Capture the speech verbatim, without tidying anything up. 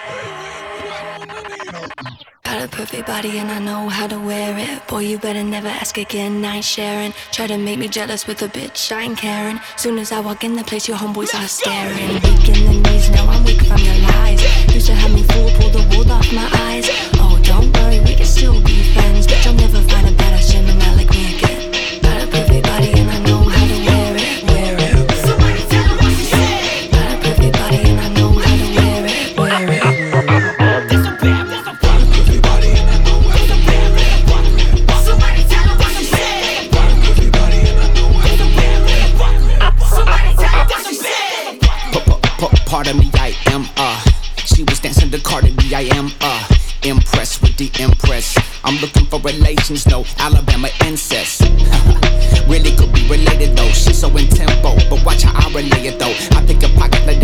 Got a perfect body and I know how to wear it. Boy, you better never ask again, I ain't sharing. Try to make me jealous with a bitch, I ain't caring. Soon as I walk in the place, your homeboys are staring. Weak in the knees, now I'm weak from your lies. Used to have me fooled, pull the wool off my eyes. Oh, don't worry, we can still be friends. Bitch, I'll never find a better Gemini like me again. Got a perfect body and I know how to wear it, wear it. Somebody tell me what she said. Got a perfect body and I know how to wear it, wear it. Pardon me, I am, uh she was dancing to Cardi B, I am, uh impressed with the Empress. I'm looking for relations, no Alabama incest. Really could be related though, she's so in tempo, but watch how I relay it though. I pick a pocket like